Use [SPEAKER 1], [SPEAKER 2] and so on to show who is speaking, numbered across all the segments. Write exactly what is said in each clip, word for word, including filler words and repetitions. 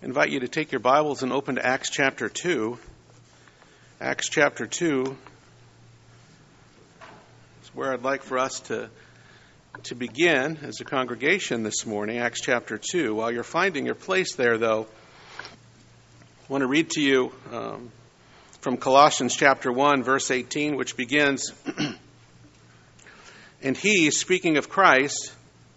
[SPEAKER 1] I invite you to take your Bibles and open to Acts chapter two. Acts chapter two is where I'd like for us to, to begin as a congregation this morning, Acts chapter two. While you're finding your place there, though, I want to read to you um, from Colossians chapter one, verse eighteen, which begins, "And he," speaking of Christ,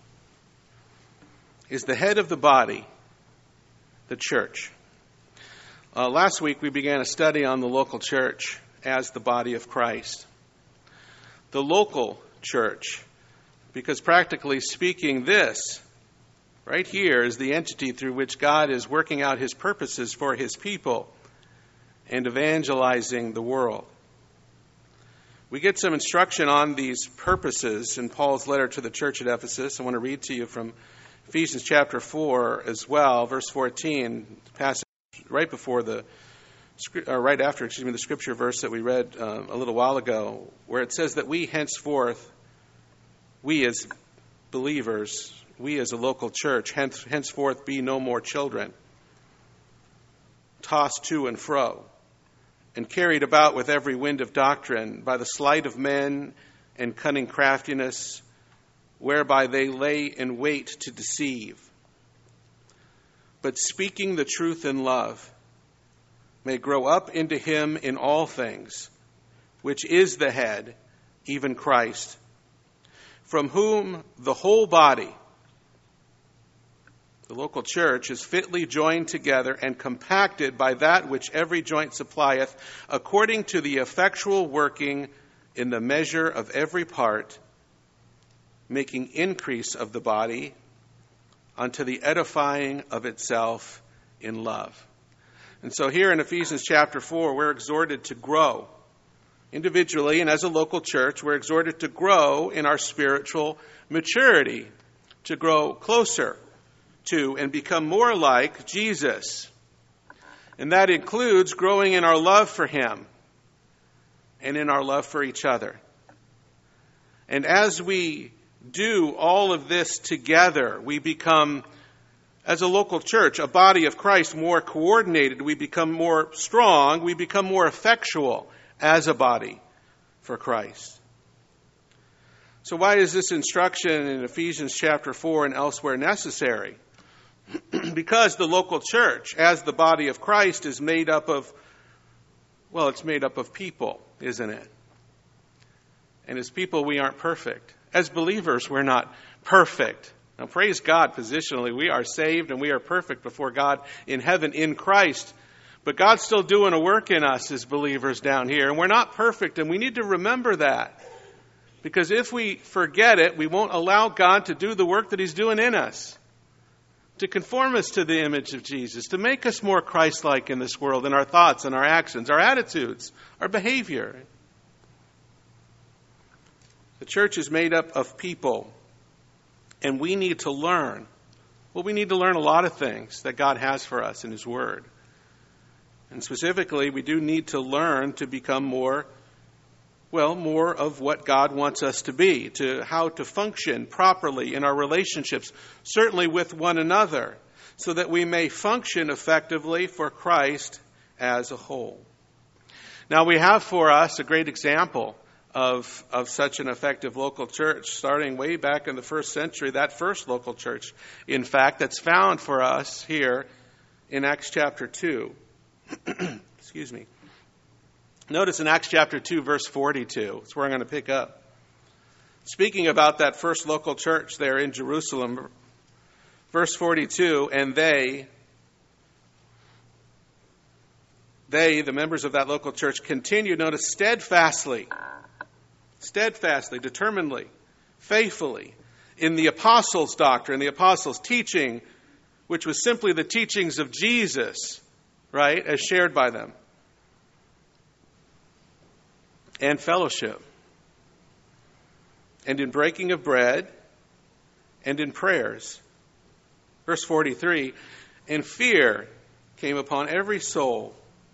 [SPEAKER 1] "is the head of the body, the church." Uh, last week we began a study on the local church as the body of Christ. The local church, because practically speaking, this right here is the entity through which God is working out his purposes for his people and evangelizing the world. We get some instruction on these purposes in Paul's letter to the church at Ephesus. I want to read to you from Ephesians chapter four as well, verse fourteen, passage right before the, or right after, excuse me, the scripture verse that we read uh, a little while ago, where it says that we henceforth, we as believers, we as a local church, hence, henceforth be no more children, tossed to and fro, and carried about with every wind of doctrine by the sleight of men and cunning craftiness, whereby they lay in wait to deceive. But speaking the truth in love, may grow up into him in all things, which is the head, even Christ, from whom the whole body, the local church, is fitly joined together and compacted by that which every joint supplieth, according to the effectual working in the measure of every part, making increase of the body unto the edifying of itself in love." And so here in Ephesians chapter four, we're exhorted to grow individually, and as a local church, we're exhorted to grow in our spiritual maturity, to grow closer to and become more like Jesus. And that includes growing in our love for him and in our love for each other. And as we do all of this together, we become, as a local church, a body of Christ, more coordinated. We become more strong. We become more effectual as a body for Christ. So why is this instruction in Ephesians chapter four and elsewhere necessary? Because the local church, as the body of Christ, is made up of, well, it's made up of people, isn't it? And as people, we aren't perfect. As believers, we're not perfect. Now, praise God, positionally, we are saved and we are perfect before God in heaven in Christ. But God's still doing a work in us as believers down here. And we're not perfect, and we need to remember that. Because if we forget it, we won't allow God to do the work that he's doing in us, to conform us to the image of Jesus, to make us more Christ-like in this world in our thoughts and our actions, our attitudes, our behavior. The church is made up of people, and we need to learn. Well, we need to learn a lot of things that God has for us in his word. And specifically, we do need to learn to become more, well, more of what God wants us to be, to how to function properly in our relationships, certainly with one another, so that we may function effectively for Christ as a whole. Now, we have for us a great example Of, of such an effective local church, starting way back in the first century, that first local church, in fact, that's found for us here in Acts chapter two. Excuse me. Notice in Acts chapter two, verse forty-two, that's where I'm going to pick up. Speaking about that first local church there in Jerusalem, verse forty-two, and they, they, the members of that local church, continued, notice, steadfastly, steadfastly, determinedly, faithfully, in the apostles' doctrine, the apostles' teaching, which was simply the teachings of Jesus, right, as shared by them, and fellowship, and in breaking of bread, and in prayers. Verse forty-three, and fear came upon every soul,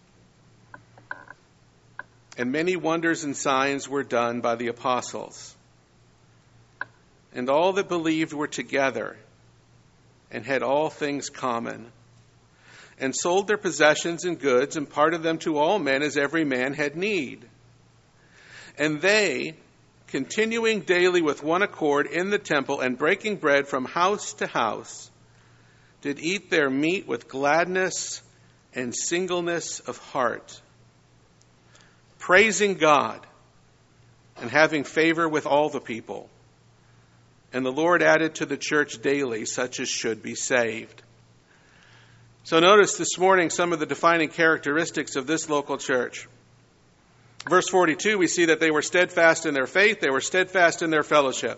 [SPEAKER 1] and many wonders and signs were done by the apostles. And all that believed were together and had all things common. and sold their possessions and goods, and parted them to all men as every man had need. And they, continuing daily with one accord in the temple, and breaking bread from house to house, did eat their meat with gladness and singleness of heart, praising God and having favor with all the people. And the Lord added to the church daily such as should be saved. So notice this morning some of the defining characteristics of this local church. Verse forty-two, we see that they were steadfast in their faith, they were steadfast in their fellowship.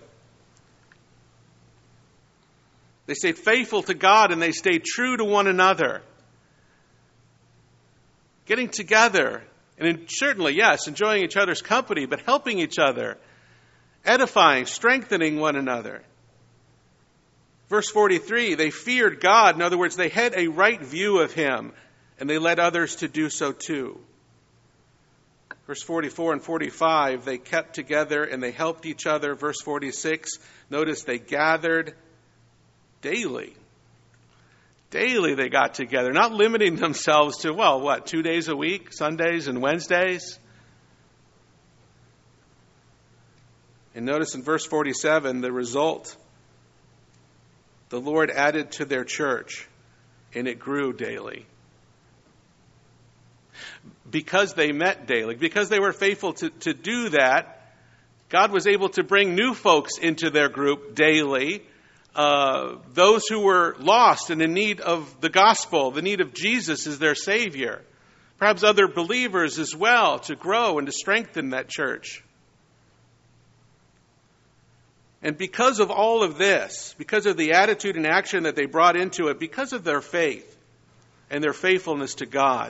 [SPEAKER 1] They stayed faithful to God and they stayed true to one another. Getting together, and certainly, yes, enjoying each other's company, but helping each other, edifying, strengthening one another. Verse forty-three, they feared God. In other words, they had a right view of Him, and they led others to do so too. Verse forty-four and forty-five, they kept together and they helped each other. Verse forty-six, notice they gathered daily. Daily they got together, not limiting themselves to, well, what, two days a week, Sundays and Wednesdays? And notice in verse forty-seven, the result, the Lord added to their church, and it grew daily. Because they met daily, because they were faithful to, to do that, God was able to bring new folks into their group daily. Uh, those who were lost and in need of the gospel, the need of Jesus as their Savior. Perhaps other believers as well, to grow and to strengthen that church. And because of all of this, because of the attitude and action that they brought into it, because of their faith and their faithfulness to God,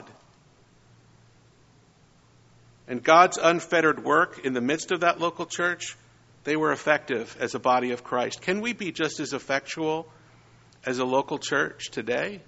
[SPEAKER 1] and God's unfettered work in the midst of that local church, they were effective as a body of Christ. Can we be just as effectual as a local church today?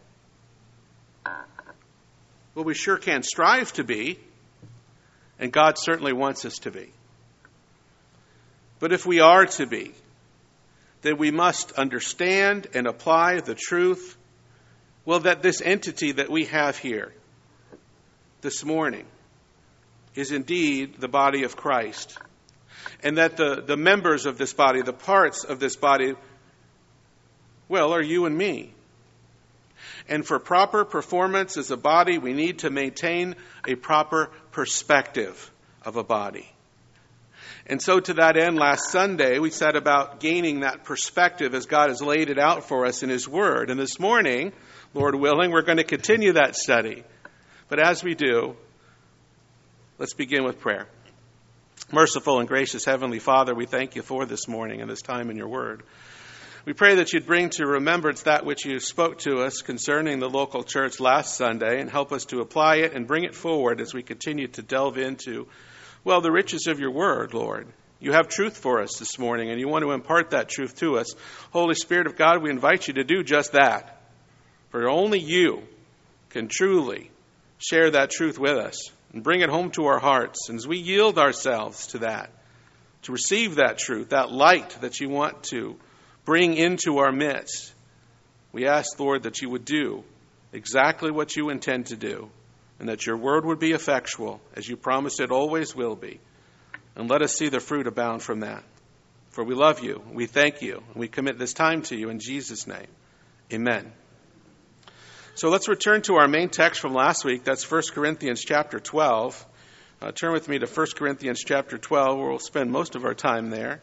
[SPEAKER 1] Well, we sure can strive to be, and God certainly wants us to be. But if we are to be, then we must understand and apply the truth, well, that this entity that we have here this morning is indeed the body of Christ. And that the, the members of this body, the parts of this body, well, are you and me. And for proper performance as a body, we need to maintain a proper perspective of a body. And so to that end, last Sunday, we said about gaining that perspective as God has laid it out for us in His Word. And this morning, Lord willing, we're going to continue that study. But as we do, let's begin with prayer. Merciful and gracious Heavenly Father, we thank you for this morning and this time in your word. We pray that you'd bring to remembrance that which you spoke to us concerning the local church last Sunday and help us to apply it and bring it forward as we continue to delve into, well, the riches of your word, Lord. You have truth for us this morning and you want to impart that truth to us. Holy Spirit of God, we invite you to do just that. For only you can truly share that truth with us and bring it home to our hearts. And as we yield ourselves to that, to receive that truth, that light that you want to bring into our midst, we ask, Lord, that you would do exactly what you intend to do, and that your word would be effectual, as you promised it always will be. And let us see the fruit abound from that. For we love you, we thank you, and we commit this time to you in Jesus' name. Amen. So let's return to our main text from last week. That's First Corinthians chapter twelve. Uh, turn with me to First Corinthians chapter twelve, where we'll spend most of our time there.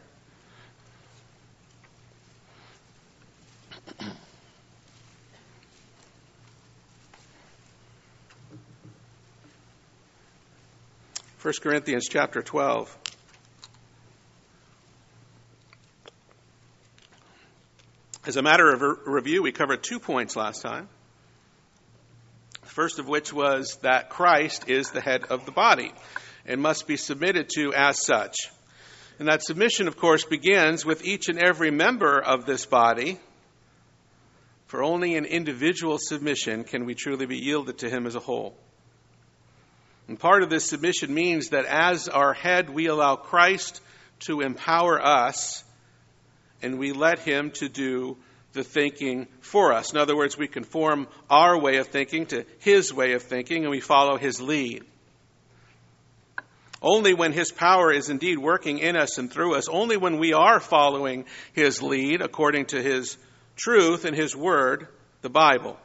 [SPEAKER 1] First Corinthians chapter twelve. As a matter of re- review, we covered two points last time. First of which was that Christ is the head of the body and must be submitted to as such. And that submission, of course, begins with each and every member of this body. For only in individual submission can we truly be yielded to him as a whole. And part of this submission means that as our head, we allow Christ to empower us, and we let him to do the thinking for us. In other words, we conform our way of thinking to his way of thinking, and we follow his lead. Only when his power is indeed working in us and through us, only when we are following his lead according to his truth and his word, the Bible.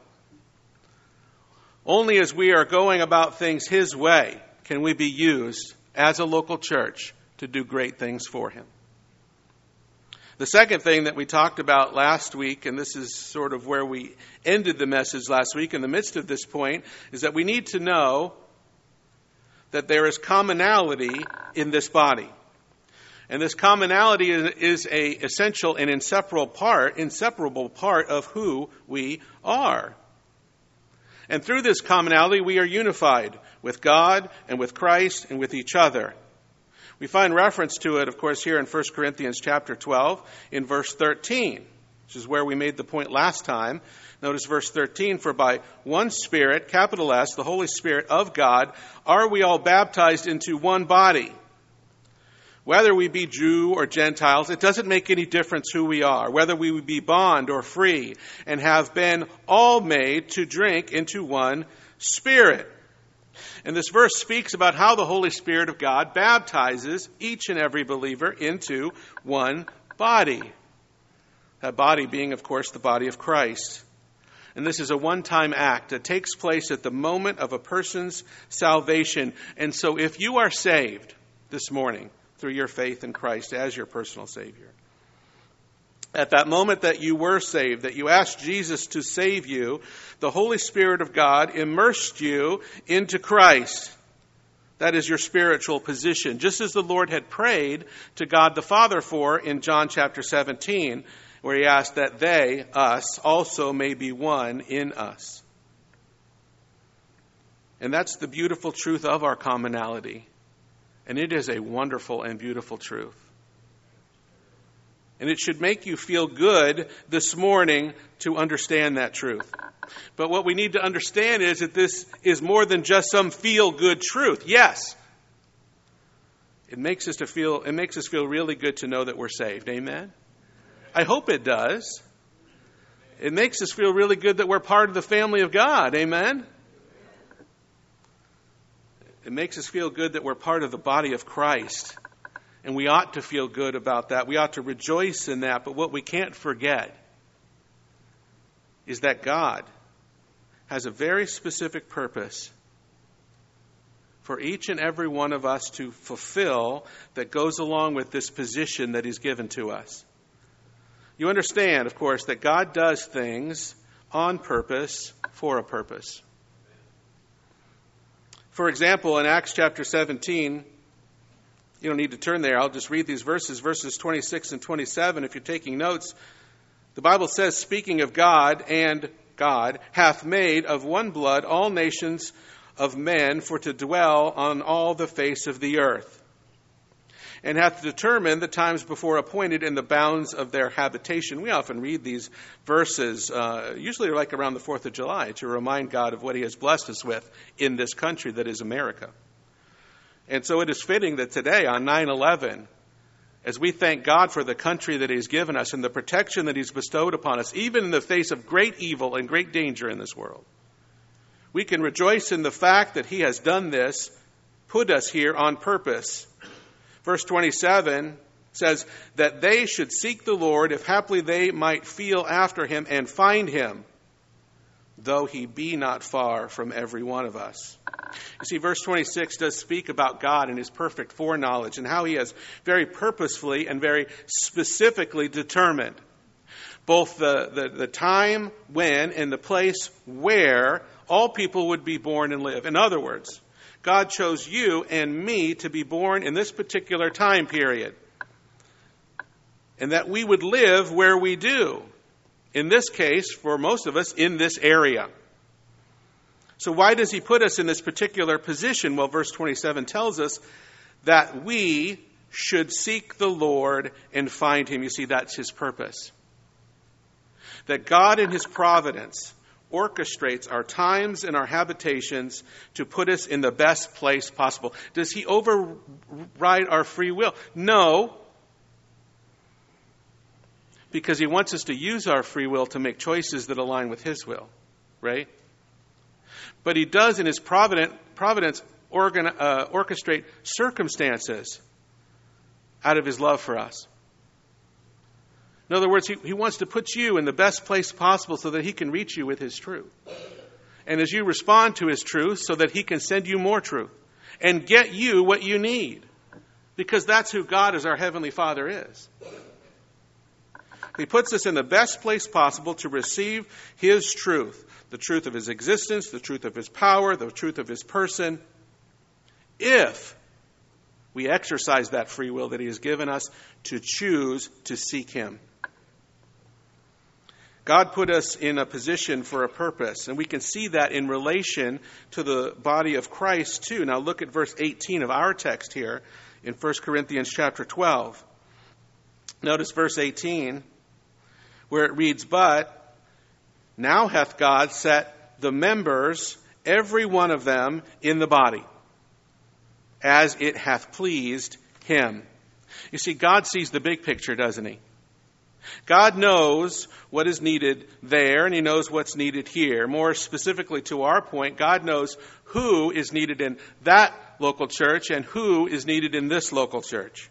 [SPEAKER 1] Only as we are going about things his way can we be used as a local church to do great things for him. The second thing that we talked about last week, and this is sort of where we ended the message last week in the midst of this point, is that we need to know that there is commonality in this body. And this commonality is, is a essential and inseparable part, inseparable part of who we are. And through this commonality, we are unified with God and with Christ and with each other. We find reference to it, of course, here in First Corinthians chapter twelve, in verse thirteen, which is where we made the point last time. Notice verse thirteen, for by one Spirit, capital S, the Holy Spirit of God, are we all baptized into one body. Whether we be Jew or Gentiles, it doesn't make any difference who we are. Whether we be bond or free, and have been all made to drink into one Spirit. And this verse speaks about how the Holy Spirit of God baptizes each and every believer into one body. That body being, of course, the body of Christ. And this is a one-time act that takes place at the moment of a person's salvation. And so if you are saved this morning through your faith in Christ as your personal Savior, at that moment that you were saved, that you asked Jesus to save you, the Holy Spirit of God immersed you into Christ. That is your spiritual position, just as the Lord had prayed to God the Father for in John chapter seventeen, where he asked that they, us, also may be one in us. And that's the beautiful truth of our commonality. And it is a wonderful and beautiful truth. And it should make you feel good this morning to understand that truth. But what we need to understand is that this is more than just some feel-good truth. Yes, it makes us to feel. It makes us feel really good to know that we're saved. Amen? I hope it does. It makes us feel really good that we're part of the family of God. Amen? It makes us feel good that we're part of the body of Christ. And we ought to feel good about that. We ought to rejoice in that. But what we can't forget is that God has a very specific purpose for each and every one of us to fulfill that goes along with this position that he's given to us. You understand, of course, that God does things on purpose for a purpose. For example, in Acts chapter seventeen, you don't need to turn there. I'll just read these verses, verses twenty-six and twenty-seven. If you're taking notes, the Bible says, speaking of God, and God hath made of one blood all nations of men for to dwell on all the face of the earth, and hath determined the times before appointed in the bounds of their habitation. We often read these verses, uh, usually like around the fourth of July, to remind God of what he has blessed us with in this country that is America. And so it is fitting that today on nine eleven, as we thank God for the country that he's given us and the protection that he's bestowed upon us, even in the face of great evil and great danger in this world, we can rejoice in the fact that he has done this, put us here on purpose. Verse twenty-seven says that they should seek the Lord, if haply they might feel after him and find him, though he be not far from every one of us. You see, verse twenty-six does speak about God and his perfect foreknowledge and how he has very purposefully and very specifically determined both the, the, the time when and the place where all people would be born and live. In other words, God chose you and me to be born in this particular time period, and that we would live where we do. In this case, for most of us, in this area. So why does he put us in this particular position? Well, verse twenty-seven tells us that we should seek the Lord and find him. You see, that's his purpose. That God in his providence orchestrates our times and our habitations to put us in the best place possible. Does he override our free will? No. because he wants us to use our free will to make choices that align with his will, right? But he does in his provident, providence organ, uh, orchestrate circumstances out of his love for us. In other words, he, he wants to put you in the best place possible so that he can reach you with his truth. And as you respond to his truth, so that he can send you more truth and get you what you need. Because that's who God as our Heavenly Father is. He puts us in the best place possible to receive his truth. The truth of his existence, the truth of his power, the truth of his person. If we exercise that free will that he has given us to choose to seek him. God put us in a position for a purpose, and we can see that in relation to the body of Christ too. Now look at verse eighteen of our text here in First Corinthians chapter twelve. Notice verse eighteen, where it reads, "But now hath God set the members, every one of them, in the body, as it hath pleased him." You see, God sees the big picture, doesn't he? God knows what is needed there, and he knows what's needed here. More specifically to our point, God knows who is needed in that local church and who is needed in this local church.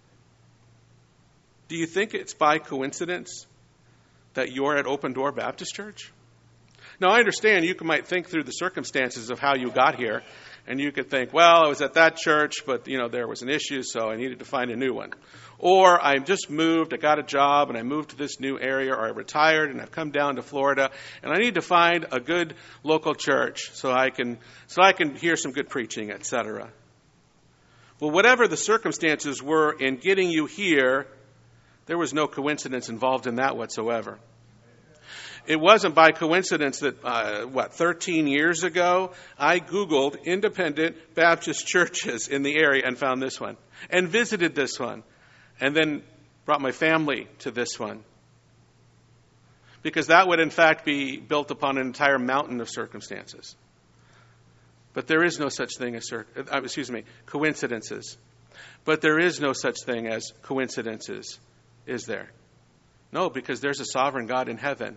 [SPEAKER 1] Do you think it's by coincidence that you're at Open Door Baptist Church? Now, I understand you might think through the circumstances of how you got here, and you could think, well, I was at that church, but, you know, there was an issue, so I needed to find a new one. Or I just moved, I got a job, and I moved to this new area, or I retired, and I've come down to Florida, and I need to find a good local church so I can so I can hear some good preaching, et cetera. Well, whatever the circumstances were in getting you here, there was no coincidence involved in that whatsoever. It wasn't by coincidence that, uh, what, thirteen years ago, I Googled independent Baptist churches in the area and found this one, and visited this one, and then brought my family to this one. Because that would, in fact, be built upon an entire mountain of circumstances. But there is no such thing as, uh, excuse me, coincidences. But there is no such thing as coincidences, is there? No, because there's a sovereign God in heaven.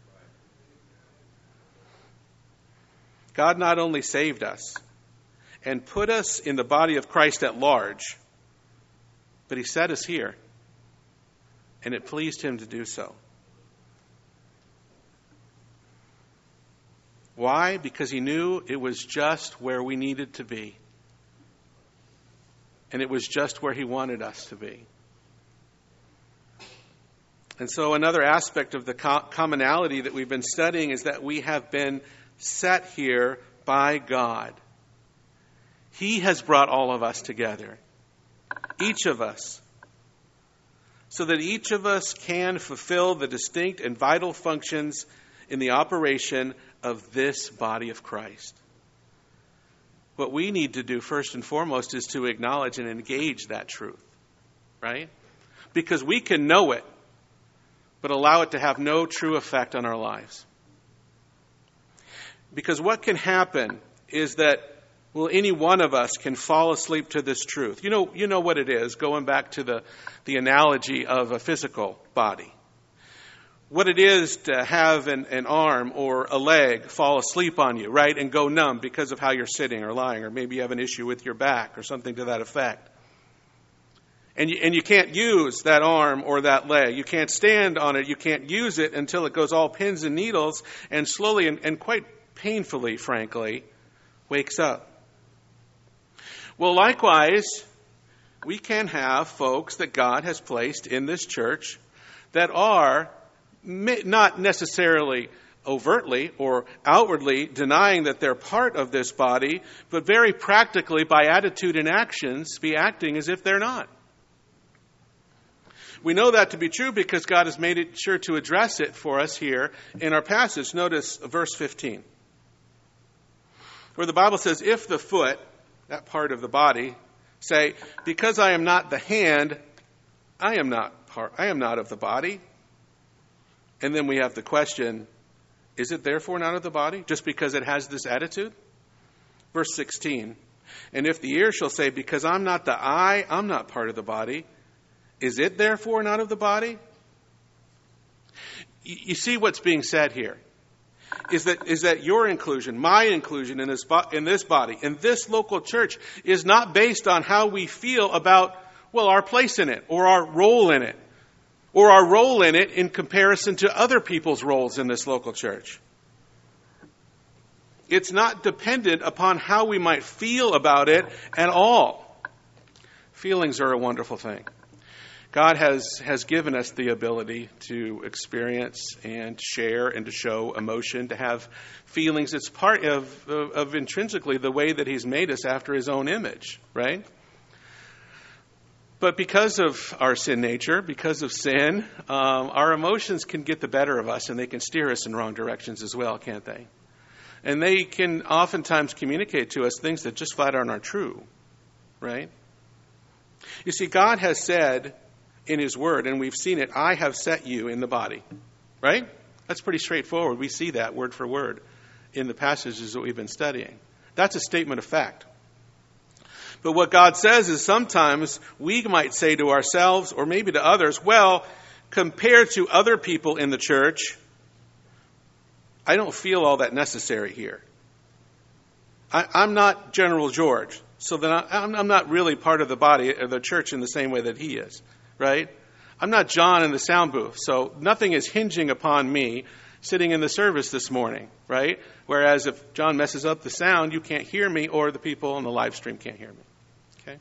[SPEAKER 1] God not only saved us and put us in the body of Christ at large, but he set us here, and it pleased him to do so. Why? Because he knew it was just where we needed to be. And it was just where he wanted us to be. And so another aspect of the commonality that we've been studying is that we have been set here by God. He has brought all of us together. Each of us. So that each of us can fulfill the distinct and vital functions in the operation of this body of Christ. What we need to do first and foremost is to acknowledge and engage that truth. Right? Because we can know it, but allow it to have no true effect on our lives. Because what can happen is that, well, any one of us can fall asleep to this truth. You know, you know what it is, going back to the, the analogy of a physical body. What it is to have an, an arm or a leg fall asleep on you, right, and go numb because of how you're sitting or lying, or maybe you have an issue with your back or something to that effect. And you, and you can't use that arm or that leg. You can't stand on it. You can't use it until it goes all pins and needles and slowly and, and quite painfully, frankly, wakes up. Well, likewise, we can have folks that God has placed in this church that are not necessarily overtly or outwardly denying that they're part of this body, but very practically by attitude and actions be acting as if they're not. We know that to be true because God has made it sure to address it for us here in our passage. Notice verse fifteen, where the Bible says, if the foot, that part of the body, say, because I am not the hand, I am not part, I am not of the body. And then we have the question, is it therefore not of the body, just because it has this attitude? Verse sixteen, and if the ear shall say, because I'm not the eye, I'm not part of the body, is it therefore not of the body? You see what's being said here is that is that your inclusion, my inclusion in this bo- in this body, in this local church, is not based on how we feel about, well, our place in it or our role in it or our role in it in comparison to other people's roles in this local church. It's not dependent upon how we might feel about it at all. Feelings are a wonderful thing. God has, has given us the ability to experience and share and to show emotion, to have feelings. It's part of, of, of intrinsically the way that He's made us after His own image, right? But because of our sin nature, because of sin, um, our emotions can get the better of us and they can steer us in wrong directions as well, can't they? And they can oftentimes communicate to us things that just flat out aren't true, right? You see, God has said in His Word, and we've seen it, I have set you in the body, right? That's pretty straightforward. We see that word for word in the passages that we've been studying. That's a statement of fact. But what God says is sometimes we might say to ourselves, or maybe to others, well, compared to other people in the church, I don't feel all that necessary here. I, I'm not General George, so then I, I'm, I'm not really part of the body of the church in the same way that he is, right? I'm not John in the sound booth, so nothing is hinging upon me sitting in the service this morning, right? Whereas if John messes up the sound, you can't hear me, or the people on the live stream can't hear me. Okay?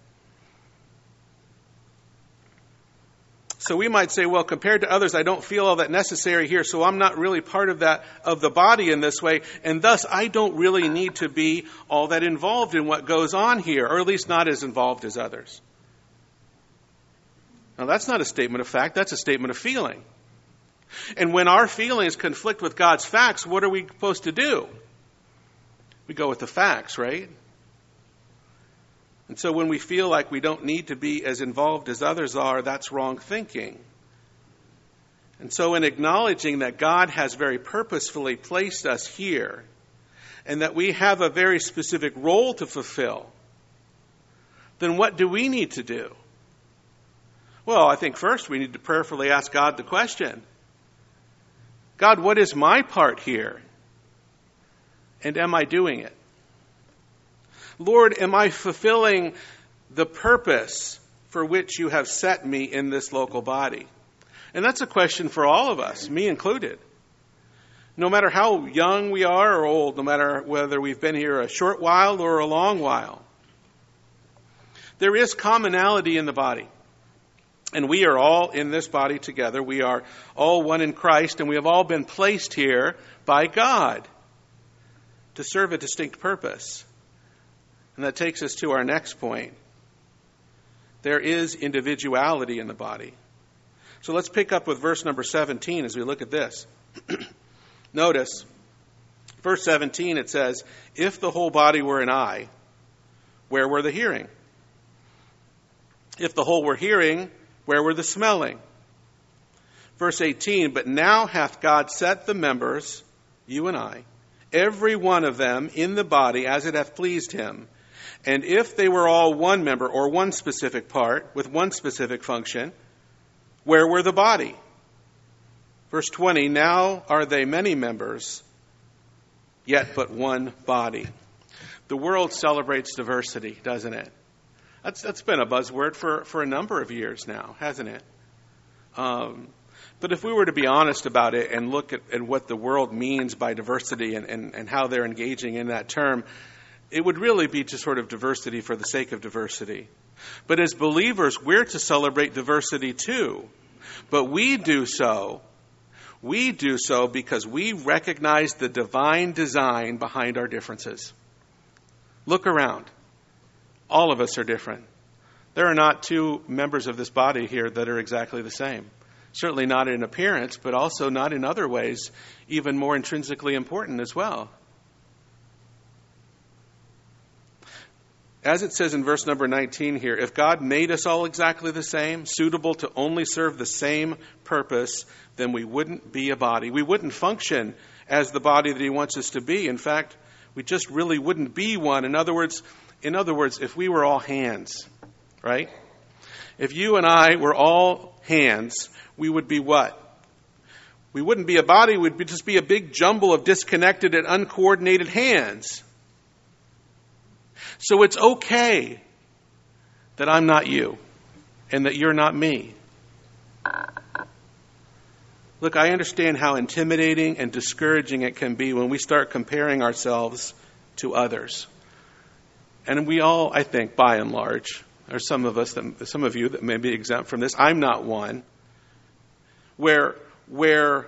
[SPEAKER 1] So we might say, well, compared to others, I don't feel all that necessary here, so I'm not really part of that, of the body in this way, and thus I don't really need to be all that involved in what goes on here, or at least not as involved as others. Now, that's not a statement of fact, that's a statement of feeling. And when our feelings conflict with God's facts, what are we supposed to do? We go with the facts, right? And so when we feel like we don't need to be as involved as others are, that's wrong thinking. And so in acknowledging that God has very purposefully placed us here, and that we have a very specific role to fulfill, then what do we need to do? Well, I think first we need to prayerfully ask God the question, God, what is my part here? And am I doing it? Lord, am I fulfilling the purpose for which you have set me in this local body? And that's a question for all of us, me included. No matter how young we are or old, no matter whether we've been here a short while or a long while, there is commonality in the body. And we are all in this body together. We are all one in Christ, and we have all been placed here by God to serve a distinct purpose. And that takes us to our next point. There is individuality in the body. So let's pick up with verse number seventeen as we look at this. Notice, verse seventeen, it says, if the whole body were an eye, where were the hearing? If the whole were hearing, where were the smelling? Verse eighteen, but now hath God set the members, you and I, every one of them in the body as it hath pleased him. And if they were all one member or one specific part with one specific function, where were the body? Verse twenty, now are they many members, yet but one body. The world celebrates diversity, doesn't it? That's that's been a buzzword for, for a number of years now, hasn't it? Um, but if we were to be honest about it and look at, at what the world means by diversity and, and, and how they're engaging in that term, it would really be just sort of diversity for the sake of diversity. But as believers, we're to celebrate diversity too. But we do so, we do so because we recognize the divine design behind our differences. Look around. All of us are different. There are not two members of this body here that are exactly the same. Certainly not in appearance, but also not in other ways, even more intrinsically important as well. As it says in verse number nineteen here, if God made us all exactly the same, suitable to only serve the same purpose, then we wouldn't be a body. We wouldn't function as the body that he wants us to be. In fact, we just really wouldn't be one. In other words, in other words, if we were all hands, right? If you and I were all hands, we would be what? We wouldn't be a body, we'd be, just be a big jumble of disconnected and uncoordinated hands. So it's okay that I'm not you and that you're not me. Look, I understand how intimidating and discouraging it can be when we start comparing ourselves to others. And we all, I think, by and large, or some of us, that, some of you that may be exempt from this, I'm not one, where, where,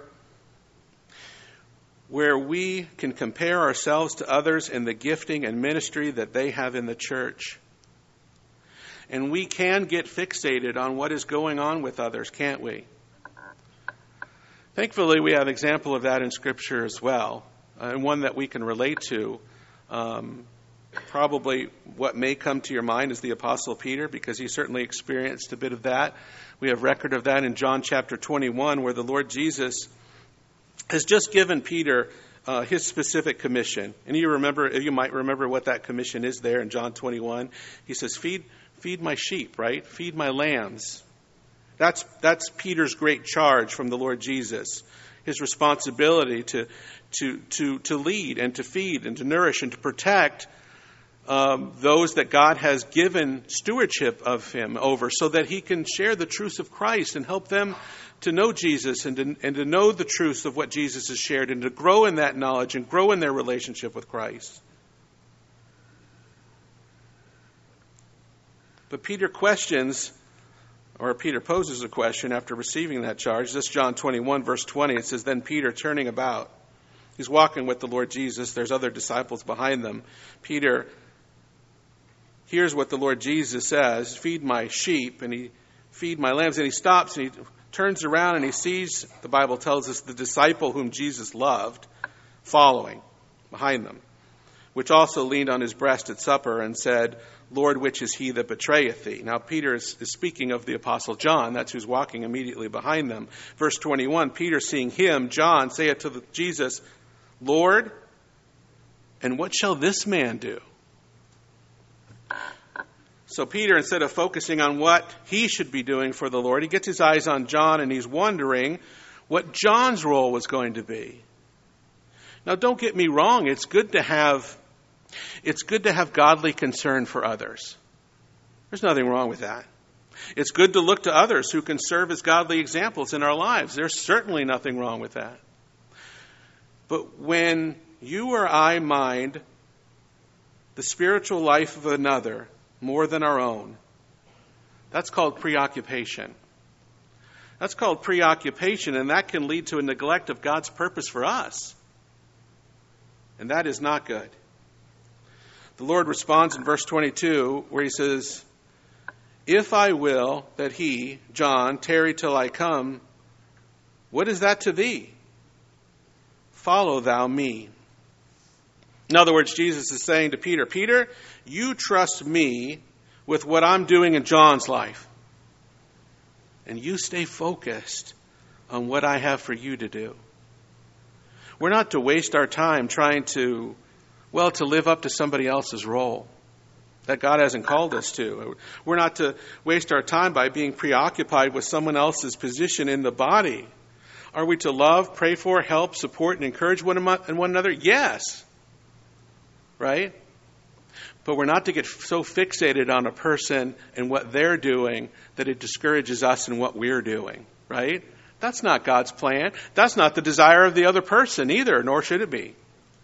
[SPEAKER 1] where we can compare ourselves to others in the gifting and ministry that they have in the church. And we can get fixated on what is going on with others, can't we? Thankfully, we have an example of that in Scripture as well, uh, and one that we can relate to. Um, probably what may come to your mind is the Apostle Peter, because he certainly experienced a bit of that. We have record of that in John chapter twenty-one, where the Lord Jesus has just given Peter uh, his specific commission. And you remember, you might remember what that commission is there in John twenty-one. He says, feed, feed my sheep, right? Feed my lambs. That's that's Peter's great charge from the Lord Jesus. His responsibility to to to to lead and to feed and to nourish and to protect um, those that God has given stewardship of him over, so that he can share the truths of Christ and help them to know Jesus and to, and to know the truths of what Jesus has shared and to grow in that knowledge and grow in their relationship with Christ. But Peter questions, or Peter poses a question after receiving that charge. This John twenty-one, verse twenty, it says, then Peter, turning about, he's walking with the Lord Jesus. There's other disciples behind them. Peter hears what the Lord Jesus says, feed my sheep, and he feed my lambs. And he stops and he turns around and he sees, the Bible tells us, the disciple whom Jesus loved following behind them, which also leaned on his breast at supper and said, Lord, which is he that betrayeth thee? Now, Peter is, is speaking of the Apostle John. That's who's walking immediately behind them. Verse twenty-one, Peter, seeing him, John, saith to the, Jesus, Lord, and what shall this man do? So Peter, instead of focusing on what he should be doing for the Lord, he gets his eyes on John and he's wondering what John's role was going to be. Now, don't get me wrong. It's good to have It's good to have godly concern for others. There's nothing wrong with that. It's good to look to others who can serve as godly examples in our lives. There's certainly nothing wrong with that. But when you or I mind the spiritual life of another more than our own, that's called preoccupation. That's called preoccupation, and that can lead to a neglect of God's purpose for us. And that is not good. The Lord responds in verse twenty-two, where he says, if I will that he, John, tarry till I come, what is that to thee? Follow thou me. In other words, Jesus is saying to Peter, Peter, you trust me with what I'm doing in John's life. And you stay focused on what I have for you to do. We're not to waste our time trying to Well, to live up to somebody else's role that God hasn't called us to. We're not to waste our time by being preoccupied with someone else's position in the body. Are we to love, pray for, help, support, and encourage one another? Yes. Right? But we're not to get so fixated on a person and what they're doing that it discourages us in what we're doing. Right? That's not God's plan. That's not the desire of the other person either, nor should it be.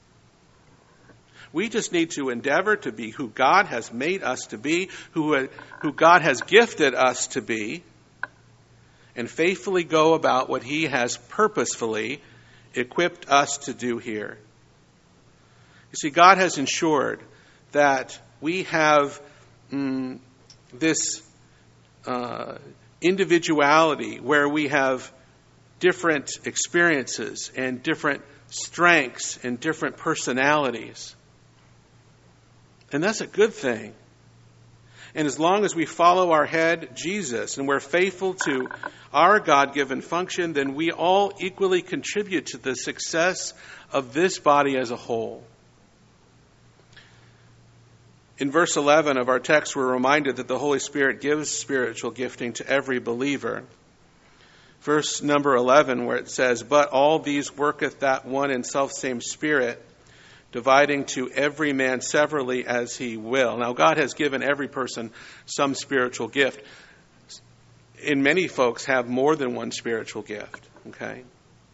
[SPEAKER 1] We just need to endeavor to be who God has made us to be, who, who God has gifted us to be, and faithfully go about what he has purposefully equipped us to do here. You see, God has ensured that we have mm, this uh, individuality where we have different experiences and different strengths and different personalities. And that's a good thing. And as long as we follow our head, Jesus, and we're faithful to our God-given function, then we all equally contribute to the success of this body as a whole. In verse eleven of our text, we're reminded that the Holy Spirit gives spiritual gifting to every believer. verse number eleven, where it says, "But all these worketh that one and selfsame Spirit, dividing to every man severally as he will." Now, God has given every person some spiritual gift. And many folks have more than one spiritual gift, okay?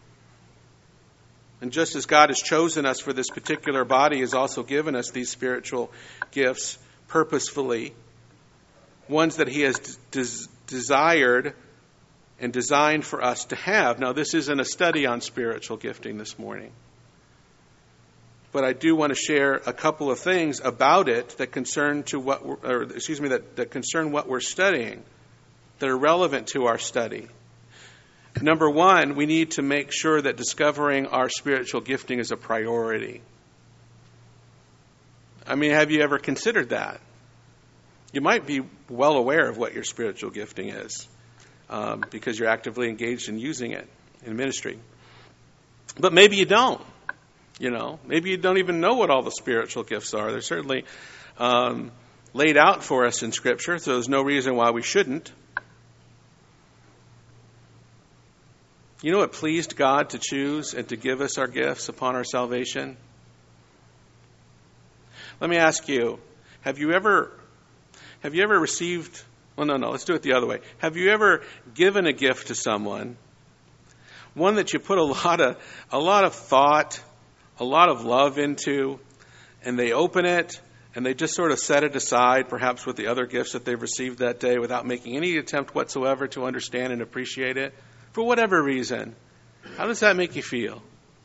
[SPEAKER 1] And just as God has chosen us for this particular body, He has also given us these spiritual gifts purposefully, ones that He has des- desired and designed for us to have. Now, this isn't a study on spiritual gifting this morning, but I do want to share a couple of things about it that concern to what, we're, or excuse me, that, that concern what we're studying, that are relevant to our study. Number one, we need to make sure that discovering our spiritual gifting is a priority. I mean, have you ever considered that? You might be well aware of what your spiritual gifting is um, because you're actively engaged in using it in ministry. But maybe you don't. You know, maybe you don't even know what all the spiritual gifts are. They're certainly um, laid out for us in Scripture, so there's no reason why we shouldn't. You know, it pleased God to choose and to give us our gifts upon our salvation. Let me ask you, have you ever, have you ever received, well, no, no, let's do it the other way. Have you ever given a gift to someone, one that you put a lot of, a lot of thought, a lot of love into, and they open it, and they just sort of set it aside, perhaps with the other gifts that they've received that day, without making any attempt whatsoever to understand and appreciate it? For whatever reason, how does that make you feel?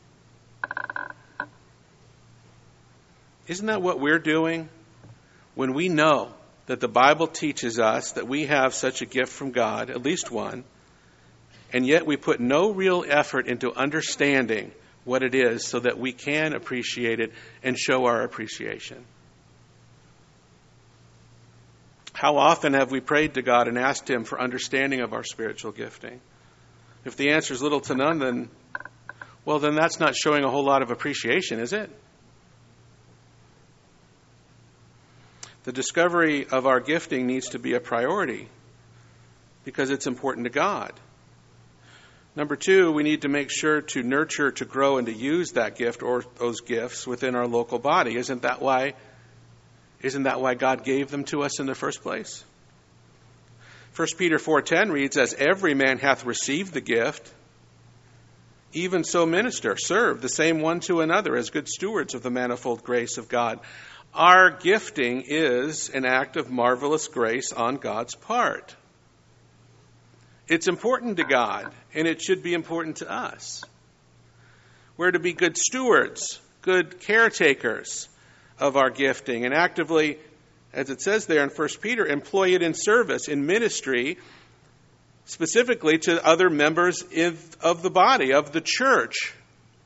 [SPEAKER 1] Isn't that what we're doing when we know that the Bible teaches us that we have such a gift from God, at least one, and yet we put no real effort into understanding what it is so that we can appreciate it and show our appreciation? How often have we prayed to God and asked Him for understanding of our spiritual gifting? If the answer is little to none, then, well, then that's not showing a whole lot of appreciation, is it? The discovery of our gifting needs to be a priority because it's important to God. Number two, we need to make sure to nurture, to grow, and to use that gift or those gifts within our local body. Isn't that why, isn't that why God gave them to us in the first place? First Peter four ten reads, "As every man hath received the gift, even so minister, serve the same one to another as good stewards of the manifold grace of God." Our gifting is an act of marvelous grace on God's part. It's important to God, and it should be important to us. We're to be good stewards, good caretakers of our gifting, and actively, as it says there in First Peter, employ it in service, in ministry, specifically to other members of the body, of the church.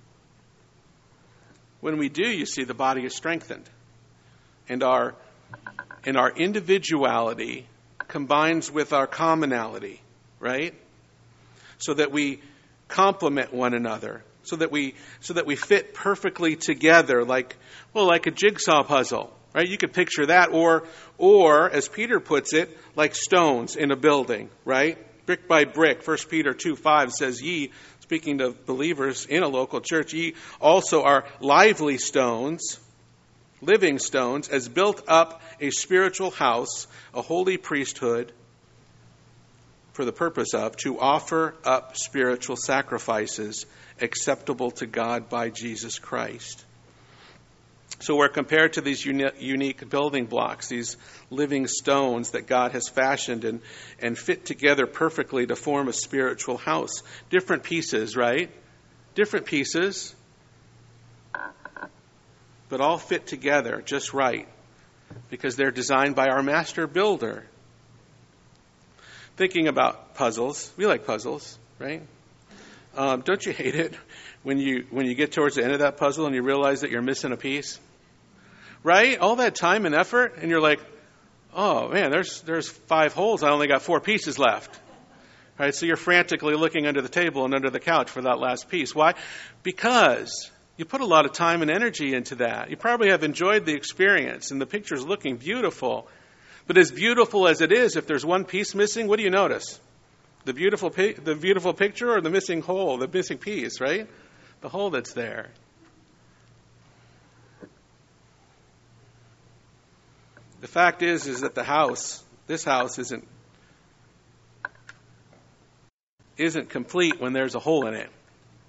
[SPEAKER 1] When we do, you see, the body is strengthened. And our, and our individuality combines with our commonality, right? So that we complement one another, so that we so that we fit perfectly together, like well, like a jigsaw puzzle. Right? You could picture that, or, or, as Peter puts it, like stones in a building, right? Brick by brick. First Peter two five says, "Ye," speaking to believers in a local church, "ye also are lively stones, living stones, as built up a spiritual house, a holy priesthood, for the purpose of, to offer up spiritual sacrifices acceptable to God by Jesus Christ." So we're compared to these uni- unique building blocks, these living stones that God has fashioned and, and fit together perfectly to form a spiritual house. Different pieces, right? Different pieces, but all fit together just right because they're designed by our master builder. Thinking about puzzles, we like puzzles, right? Um, don't you hate it when you when you get towards the end of that puzzle and you realize that you're missing a piece? Right? All that time and effort, and you're like, oh man, there's there's five holes. I only got four pieces left. Right? So you're frantically looking under the table and under the couch for that last piece. Why? Because you put a lot of time and energy into that. You probably have enjoyed the experience, and the picture's looking beautiful. But as beautiful as it is, if there's one piece missing, what do you notice? The beautiful, pi- the beautiful picture or the missing hole, the missing piece, right? The hole that's there. The fact is, is that the house, this house isn't, isn't complete when there's a hole in it.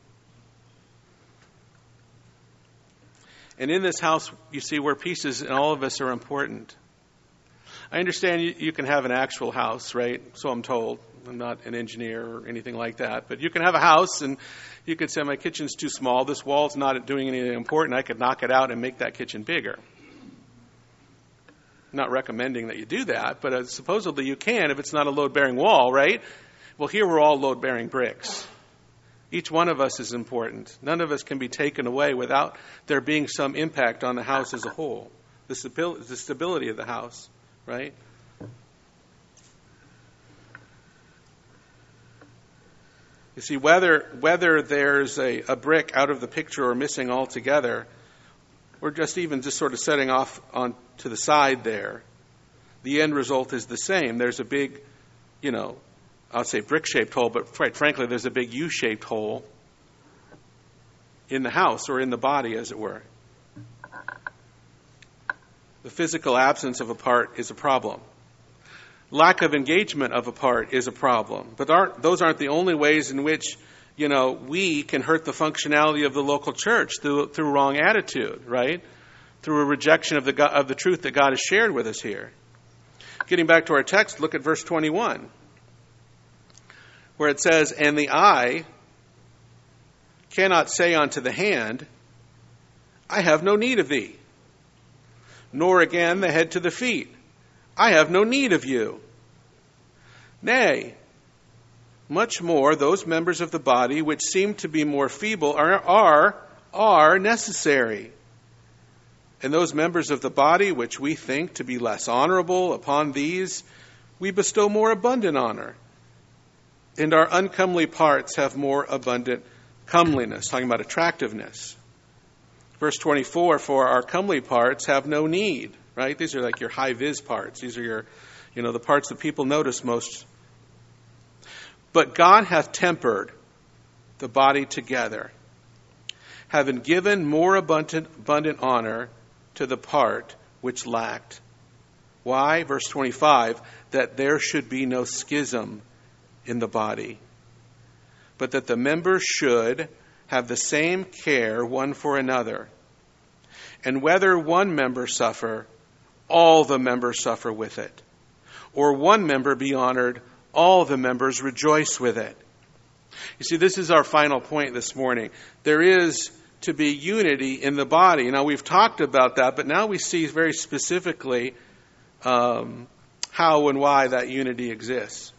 [SPEAKER 1] And in this house, you see where pieces in all of us are important. I understand you, you can have an actual house, right? So I'm told. I'm not an engineer or anything like that. But you can have a house and you could say, my kitchen's too small. This wall's not doing anything important. I could knock it out and make that kitchen bigger. I'm not recommending that you do that, but uh, supposedly you can if it's not a load-bearing wall, right? Well, here we're all load-bearing bricks. Each one of us is important. None of us can be taken away without there being some impact on the house as a whole. The stabil- the stability of the house, right? You see, whether whether there's a, a brick out of the picture or missing altogether, or just even just sort of setting off on to the side there, the end result is the same. There's a big, you know, I'll say brick-shaped hole, but quite frankly, there's a big U-shaped hole in the house or in the body, as it were. The physical absence of a part is a problem. Lack of engagement of a part is a problem. But aren't, those aren't the only ways in which, you know, we can hurt the functionality of the local church through, through wrong attitude, right? Through a rejection of the God, of the truth that God has shared with us here. Getting back to our text, look at verse twenty-one. Where it says, and the eye cannot say unto the hand, I have no need of thee. Nor again the head to the feet, I have no need of you. Nay, much more those members of the body which seem to be more feeble are, are, are necessary. And those members of the body which we think to be less honorable, upon these we bestow more abundant honor. And our uncomely parts have more abundant comeliness, talking about attractiveness. Verse twenty-four, for our comely parts have no need, right? These are like your high-vis parts. These are your, you know, the parts that people notice most. But God hath tempered the body together, having given more abundant, abundant honor to the part which lacked. Why? Verse twenty-five, that there should be no schism in the body, but that the members should have the same care one for another. And whether one member suffer, all the members suffer with it. Or one member be honored, all the members rejoice with it. You see, this is our final point this morning. There is to be unity in the body. Now, we've talked about that, but now we see very specifically um, how and why that unity exists.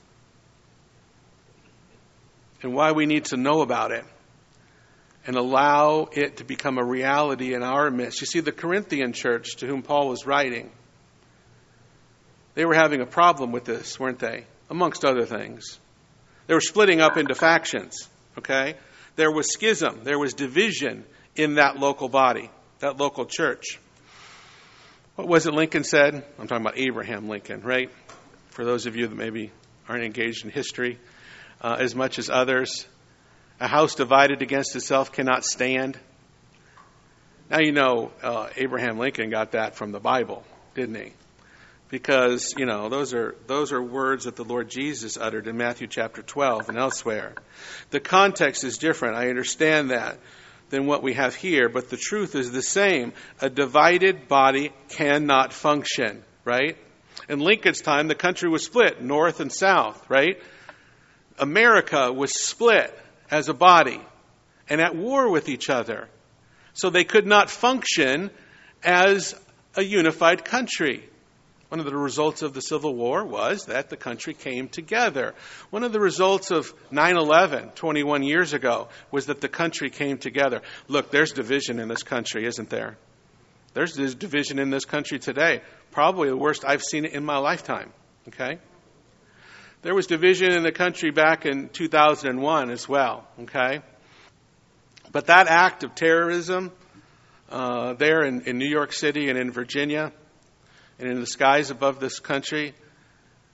[SPEAKER 1] And why we need to know about it and allow it to become a reality in our midst. You see, the Corinthian church to whom Paul was writing, they were having a problem with this, weren't they? Amongst other things. They were splitting up into factions, okay? There was schism, there was division in that local body, that local church. What was it Lincoln said? I'm talking about Abraham Lincoln, right? For those of you that maybe aren't engaged in history uh, as much as others, a house divided against itself cannot stand. Now you know uh, Abraham Lincoln got that from the Bible, didn't he? Because, you know, those are those are words that the Lord Jesus uttered in Matthew chapter twelve and elsewhere. The context is different. I understand that than what we have here, but the truth is the same. A divided body cannot function, right? In Lincoln's time, the country was split, north and south, right? America was split as a body and at war with each other. So they could not function as a unified country. One of the results of the Civil War was that the country came together. One of the results of nine eleven, twenty-one years ago, was that the country came together. Look, there's division in this country, isn't there? There's division in this country today. Probably the worst I've seen it in my lifetime. Okay? There was division in the country back in two thousand one as well. Okay? But that act of terrorism uh, there in, in New York City and in Virginia and in the skies above this country,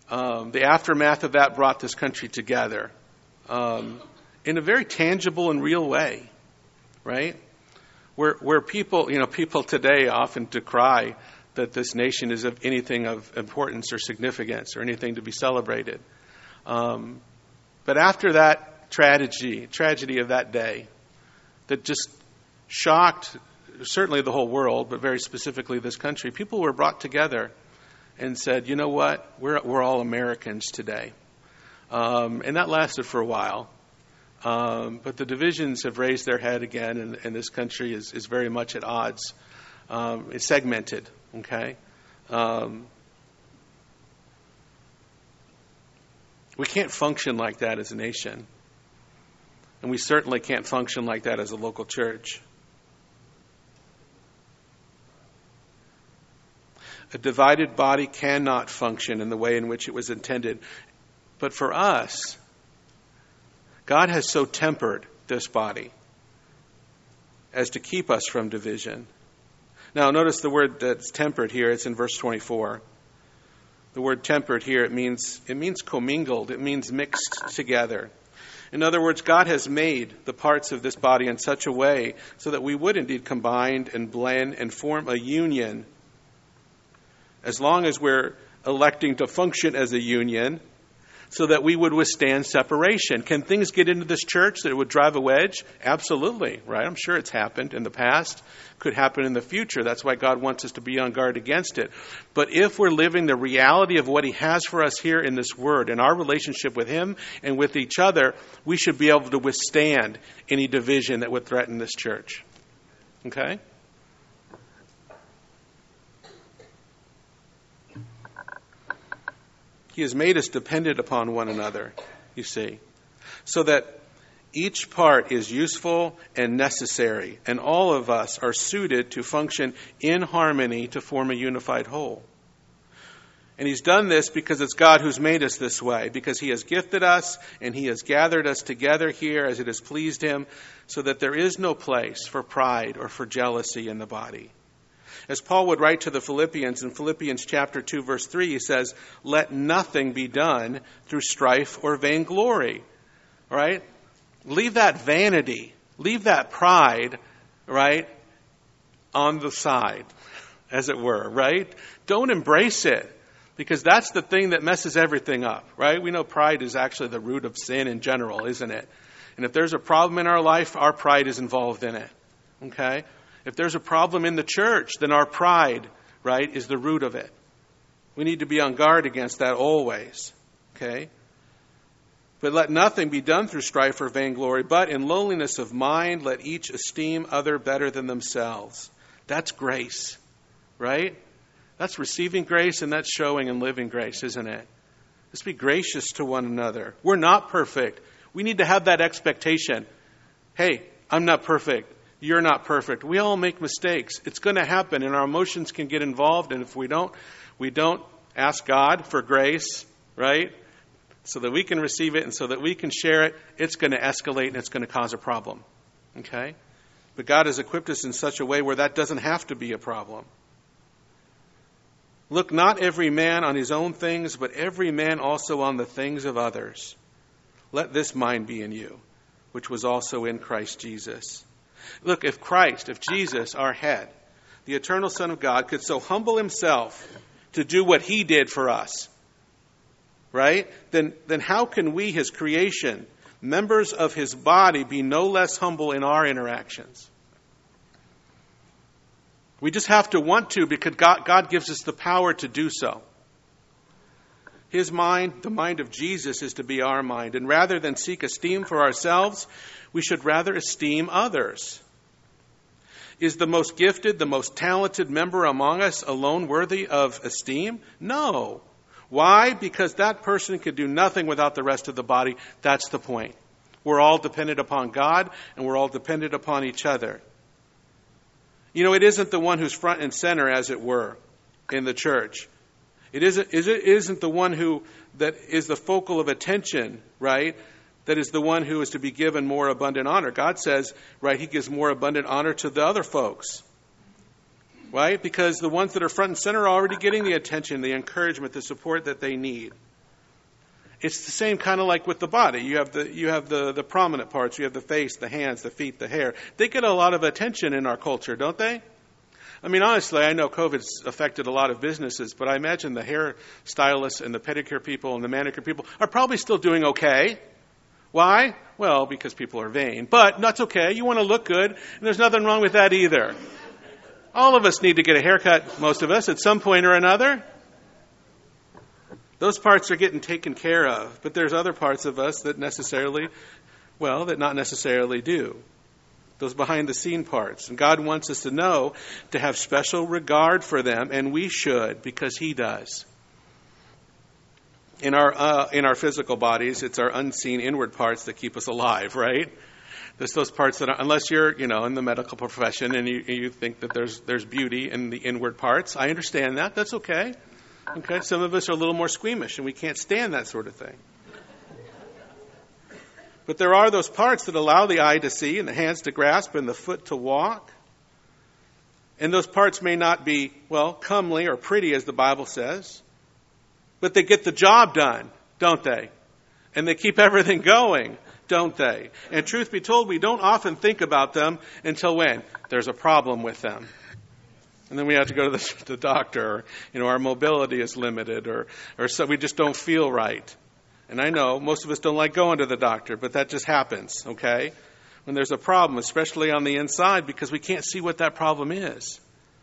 [SPEAKER 1] um, the aftermath of that brought this country together um, in a very tangible and real way, right? Where, where people, you know, people today often decry that this nation is of anything of importance or significance or anything to be celebrated. Um, but after that tragedy, tragedy of that day, that just shocked certainly the whole world, but very specifically this country, people were brought together and said, you know what, we're we're all Americans today. Um, and that lasted for a while. Um, but the divisions have raised their head again, and, and this country is, is very much at odds. Um, it's segmented, okay? Um, we can't function like that as a nation. And we certainly can't function like that as a local church. A divided body cannot function in the way in which it was intended. But for us, God has so tempered this body as to keep us from division. Now, notice the word that's tempered here. It's in verse twenty-four. The word tempered here, it means it means commingled. It means mixed together. In other words, God has made the parts of this body in such a way so that we would indeed combine and blend and form a union. As long as we're electing to function as a union, so that we would withstand separation. Can things get into this church that it would drive a wedge? Absolutely, right? I'm sure it's happened in the past. Could happen in the future. That's why God wants us to be on guard against it. But if we're living the reality of what He has for us here in this Word, in our relationship with Him and with each other, we should be able to withstand any division that would threaten this church. Okay? He has made us dependent upon one another, you see, so that each part is useful and necessary, and all of us are suited to function in harmony to form a unified whole. And He's done this because it's God who's made us this way, because He has gifted us and He has gathered us together here as it has pleased Him, so that there is no place for pride or for jealousy in the body. As Paul would write to the Philippians in Philippians chapter two, verse three, he says, let nothing be done through strife or vainglory. All right? Leave that vanity, leave that pride, right, on the side, as it were, right? Don't embrace it, because that's the thing that messes everything up, right? We know pride is actually the root of sin in general, isn't it? And if there's a problem in our life, our pride is involved in it, okay? If there's a problem in the church, then our pride, right, is the root of it. We need to be on guard against that always, okay? But let nothing be done through strife or vainglory, but in lowliness of mind, let each esteem other better than themselves. That's grace, right? That's receiving grace, and that's showing and living grace, isn't it? Let's be gracious to one another. We're not perfect. We need to have that expectation. Hey, I'm not perfect. You're not perfect. We all make mistakes. It's going to happen, and our emotions can get involved. And if we don't, we don't ask God for grace, right? So that we can receive it and so that we can share it, it's going to escalate and it's going to cause a problem. Okay? But God has equipped us in such a way where that doesn't have to be a problem. Look not every man on his own things, but every man also on the things of others. Let this mind be in you, which was also in Christ Jesus. Look, if Christ, if Jesus, our head, the eternal Son of God, could so humble Himself to do what He did for us, right? Then, then how can we, His creation, members of His body, be no less humble in our interactions? We just have to want to, because God, God gives us the power to do so. His mind, the mind of Jesus, is to be our mind. And rather than seek esteem for ourselves, we should rather esteem others. Is the most gifted, the most talented member among us alone worthy of esteem? No. Why? Because that person could do nothing without the rest of the body. That's the point. We're all dependent upon God, and we're all dependent upon each other. You know, it isn't the one who's front and center, as it were, in the church. It isn't, it isn't the one who that is the focal of attention, right? That is the one who is to be given more abundant honor. God says, right, He gives more abundant honor to the other folks, right? Because the ones that are front and center are already getting the attention, the encouragement, the support that they need. It's the same kind of like with the body. You have the you have the, the prominent parts. You have the face, the hands, the feet, the hair. They get a lot of attention in our culture, don't they? I mean, honestly, I know COVID's affected a lot of businesses, but I imagine the hair stylists and the pedicure people and the manicure people are probably still doing okay. Why? Well, because people are vain. But that's okay. You want to look good, and there's nothing wrong with that either. All of us need to get a haircut, most of us, at some point or another. Those parts are getting taken care of, but there's other parts of us that necessarily, well, that not necessarily do. Those behind-the-scene parts. And God wants us to know, to have special regard for them, and we should, because He does. In our uh, in our physical bodies, it's our unseen inward parts that keep us alive, right? There's those parts that, are, unless you're, you know, in the medical profession and you, you think that there's there's beauty in the inward parts, I understand that. That's okay. Okay, some of us are a little more squeamish, and we can't stand that sort of thing. But there are those parts that allow the eye to see and the hands to grasp and the foot to walk. And those parts may not be, well, comely or pretty as the Bible says, but they get the job done, don't they? And they keep everything going, don't they? And truth be told, we don't often think about them until when? There's a problem with them. And then we have to go to the, the doctor, or, you know, our mobility is limited, or, or so we just don't feel right. And I know most of us don't like going to the doctor, but that just happens, okay? When there's a problem, especially on the inside, because we can't see what that problem is.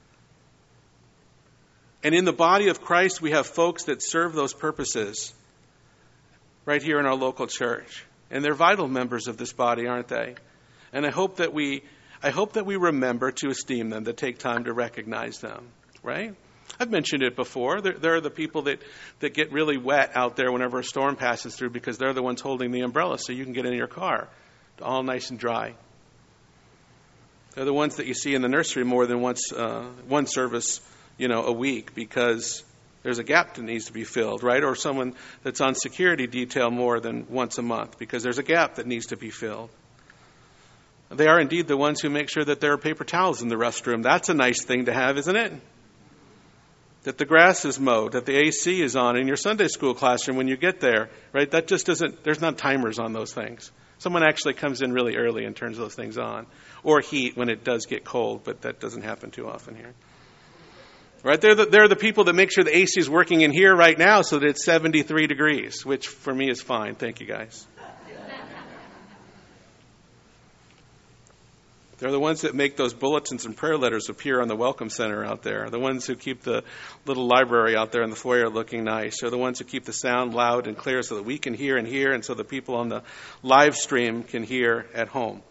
[SPEAKER 1] And in the body of Christ, we have folks that serve those purposes right here in our local church. And they're vital members of this body, aren't they? And I hope that we, I hope that we remember to esteem them, to take time to recognize them, right? I've mentioned it before. There, there are the people that, that get really wet out there whenever a storm passes through because they're the ones holding the umbrella so you can get in your car all nice and dry. They're the ones that you see in the nursery more than once, uh, one service, you know, a week because there's a gap that needs to be filled, right? Or someone that's on security detail more than once a month because there's a gap that needs to be filled. They are indeed the ones who make sure that there are paper towels in the restroom. That's a nice thing to have, isn't it? That the grass is mowed, that the A C is on in your Sunday school classroom when you get there, right? That just doesn't, there's not timers on those things. Someone actually comes in really early and turns those things on. Or heat when it does get cold, but that doesn't happen too often here. Right? They're the, they're the people that make sure the A C is working in here right now so that it's seventy-three degrees, which for me is fine. Thank you, guys. They're the ones that make those bulletins and prayer letters appear on the Welcome Center out there. The ones who keep the little library out there in the foyer looking nice. They're the ones who keep the sound loud and clear so that we can hear and hear and so the people on the live stream can hear at home.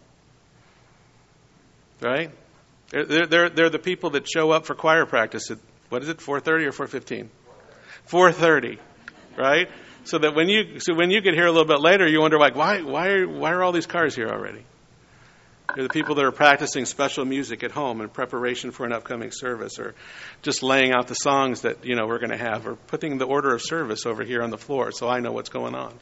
[SPEAKER 1] Right? They're, they're, they're the people that show up for choir practice at, what is it, four thirty or four fifteen? four thirty, right? So that when you so when you get here a little bit later, you wonder, like, why why are, why are all these cars here already? They're the people that are practicing special music at home in preparation for an upcoming service, or just laying out the songs that, you know, we're going to have, or putting the order of service over here on the floor so I know what's going on.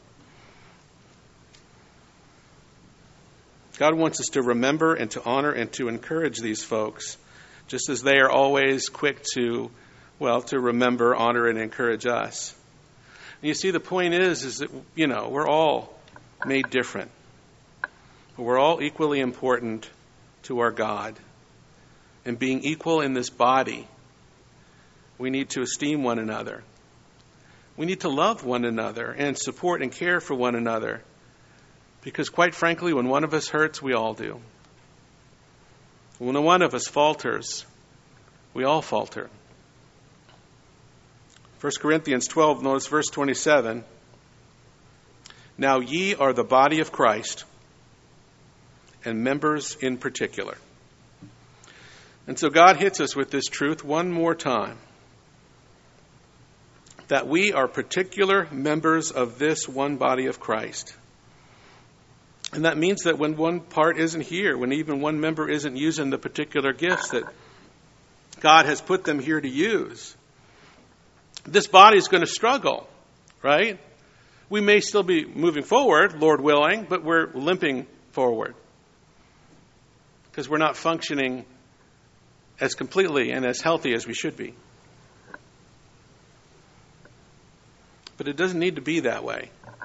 [SPEAKER 1] God wants us to remember and to honor and to encourage these folks, just as they are always quick to, well, to remember, honor, and encourage us. And you see, the point is, is that, you know, we're all made different. But we're all equally important to our God. And being equal in this body, we need to esteem one another. We need to love one another and support and care for one another. Because quite frankly, when one of us hurts, we all do. When one of us falters, we all falter. First Corinthians twelve, notice verse twenty-seven. Now ye are the body of Christ, and members in particular. And so God hits us with this truth one more time. That we are particular members of this one body of Christ. And that means that when one part isn't here, when even one member isn't using the particular gifts that God has put them here to use, this body is going to struggle, right? We may still be moving forward, Lord willing, but we're limping forward because we're not functioning as completely and as healthy as we should be. But it doesn't need to be that way.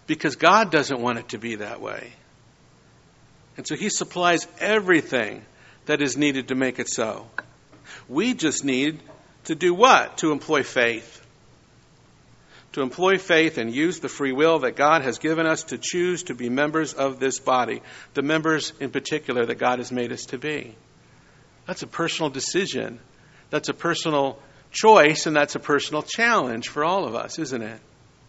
[SPEAKER 1] because God doesn't want it to be that way. And so he supplies everything that is needed to make it so. We just need to do what? To employ faith. To employ faith and use the free will that God has given us to choose to be members of this body. The members in particular that God has made us to be. That's a personal decision. That's a personal choice, and that's a personal challenge for all of us, isn't it?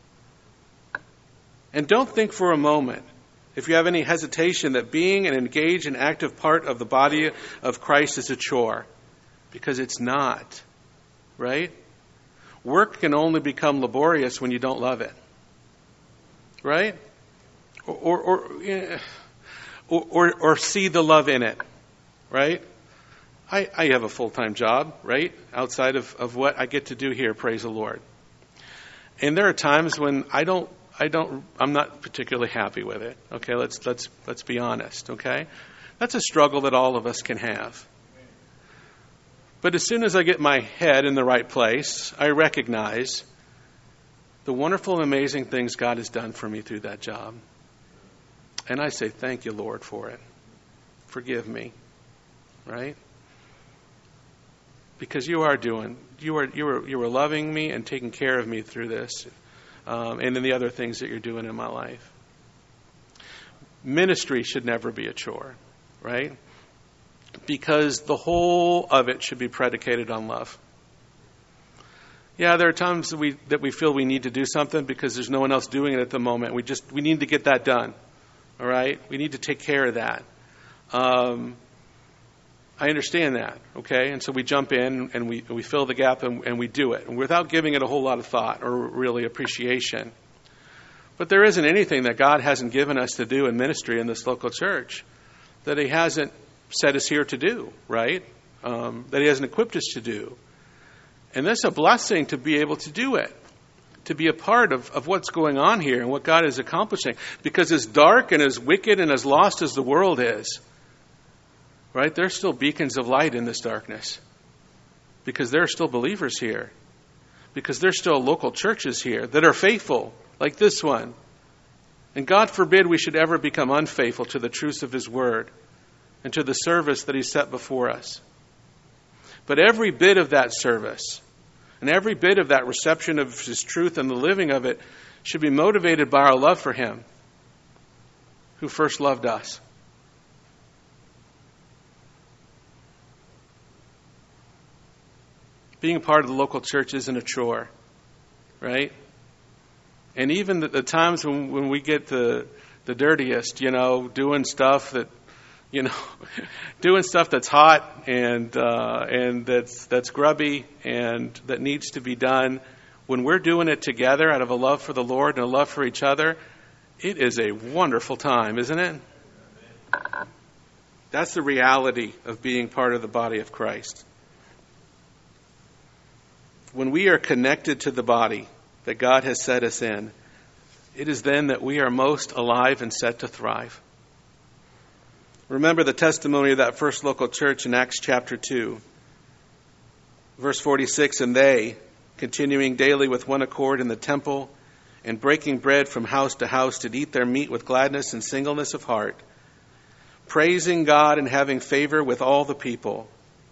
[SPEAKER 1] And don't think for a moment, if you have any hesitation, that being an engaged and active part of the body of Christ is a chore. Because it's not. Right? Work can only become laborious when you don't love it. Right? Or or or, or, or, or see the love in it. Right? I, I have a full-time job, right? Outside of, of what I get to do here, praise the Lord. And there are times when I don't I don't I'm not particularly happy with it. Okay, let's let's let's be honest, okay? That's a struggle that all of us can have. But as soon as I get my head in the right place, I recognize the wonderful and amazing things God has done for me through that job. And I say, thank you, Lord, for it. Forgive me. Right? Because you are doing, you are you are you are loving me and taking care of me through this, um, and in the other things that you're doing in my life. Ministry should never be a chore, right? Because the whole of it should be predicated on love. Yeah, there are times that we that we feel we need to do something because there's no one else doing it at the moment. We just we need to get that done. All right, we need to take care of that. Um, I understand that, okay? And so we jump in and we we fill the gap and, and we do it without giving it a whole lot of thought or really appreciation. But there isn't anything that God hasn't given us to do in ministry in this local church that He hasn't set us here to do, right? Um, that He hasn't equipped us to do. And that's a blessing to be able to do it, to be a part of, of what's going on here and what God is accomplishing. Because as dark and as wicked and as lost as the world is, right, there's still beacons of light in this darkness. Because there are still believers here. Because there's still local churches here that are faithful, like this one. And God forbid we should ever become unfaithful to the truths of His Word and to the service that He set before us. But every bit of that service and every bit of that reception of His truth and the living of it should be motivated by our love for Him, who first loved us. Being a part of the local church isn't a chore, right? And even the, the times when, when we get the the dirtiest, you know, doing stuff that, you know, doing stuff that's hot and uh, and that's that's grubby and that needs to be done, when we're doing it together out of a love for the Lord and a love for each other, it is a wonderful time, isn't it? That's the reality of being part of the body of Christ. When we are connected to the body that God has set us in, it is then that we are most alive and set to thrive. Remember the testimony of that first local church in Acts chapter two. Verse forty-six, and they, continuing daily with one accord in the temple, and breaking bread from house to house, did eat their meat with gladness and singleness of heart, praising God and having favor with all the people.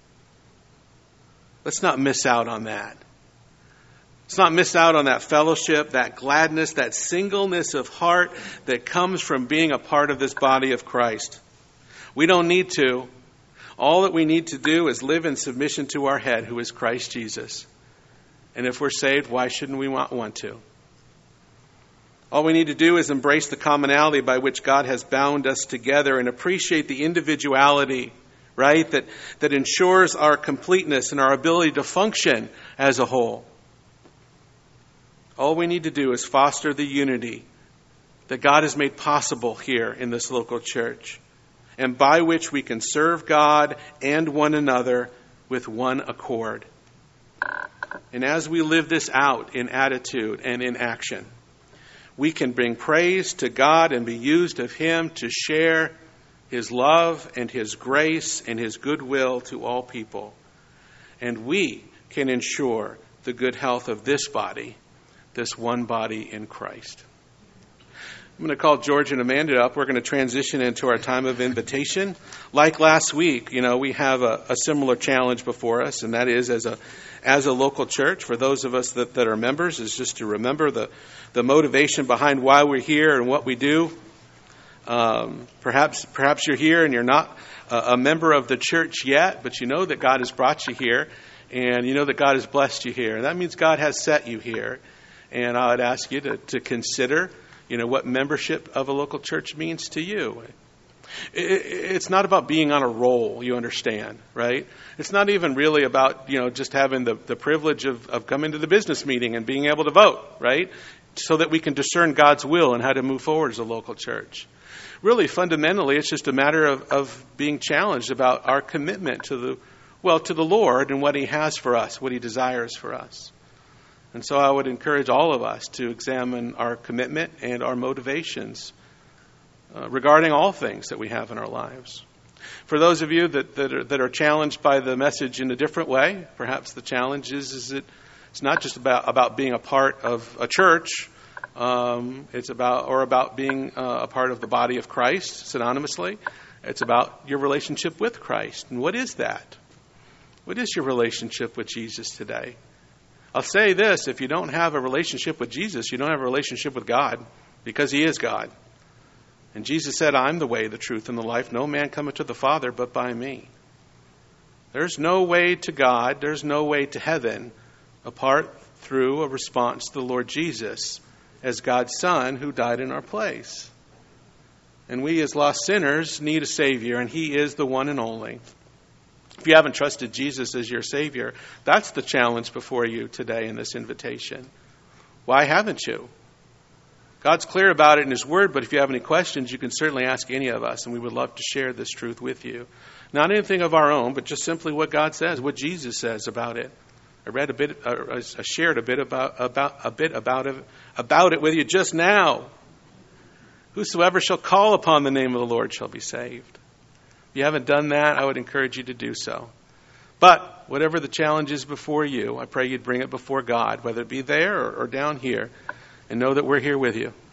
[SPEAKER 1] Let's not miss out on that. Let's not miss out on that fellowship, that gladness, that singleness of heart that comes from being a part of this body of Christ. We don't need to. All that we need to do is live in submission to our head, who is Christ Jesus. And if we're saved, why shouldn't we want, want to? All we need to do is embrace the commonality by which God has bound us together and appreciate the individuality, right, that, that ensures our completeness and our ability to function as a whole. All we need to do is foster the unity that God has made possible here in this local church, and by which we can serve God and one another with one accord. And as we live this out in attitude and in action, we can bring praise to God and be used of Him to share His love and His grace and His goodwill to all people. And we can ensure the good health of this body, this one body in Christ. I'm going to call George and Amanda up. We're going to transition into our time of invitation. Like last week, you know, we have a, a similar challenge before us, and that is as a as a local church, for those of us that, that are members, is just to remember the, the motivation behind why we're here and what we do. Um, perhaps perhaps you're here and you're not a, a member of the church yet, but you know that God has brought you here, and you know that God has blessed you here. And that means God has set you here. And I would ask you to, to consider, you know, what membership of a local church means to you. It, it, it's not about being on a roll, you understand, right? It's not even really about, you know, just having the, the privilege of, of coming to the business meeting and being able to vote, right? So that we can discern God's will and how to move forward as a local church. Really, fundamentally, it's just a matter of, of being challenged about our commitment to the, well, to the Lord and what He has for us, what He desires for us. And so I would encourage all of us to examine our commitment and our motivations uh, regarding all things that we have in our lives. For those of you that, that, are, that are challenged by the message in a different way, perhaps the challenge is, is that it's not just about, about being a part of a church, um, it's about or about being uh, a part of the body of Christ synonymously. It's about your relationship with Christ. And what is that? What is your relationship with Jesus today? I'll say this, if you don't have a relationship with Jesus, you don't have a relationship with God, because He is God. And Jesus said, I'm the way, the truth, and the life. No man cometh to the Father but by me. There's no way to God, there's no way to heaven apart through a response to the Lord Jesus as God's Son who died in our place. And we as lost sinners need a Savior, and He is the one and only. If you haven't trusted Jesus as your Savior, that's the challenge before you today in this invitation. Why haven't you? God's clear about it in His Word, but if you have any questions, you can certainly ask any of us, and we would love to share this truth with you. Not anything of our own, but just simply what God says, what Jesus says about it. I read a bit, uh, I shared a bit about about a bit about it about it with you just now. Whosoever shall call upon the name of the Lord shall be saved. If you haven't done that, I would encourage you to do so. But whatever the challenge is before you, I pray you'd bring it before God, whether it be there or, or down here, and know that we're here with you.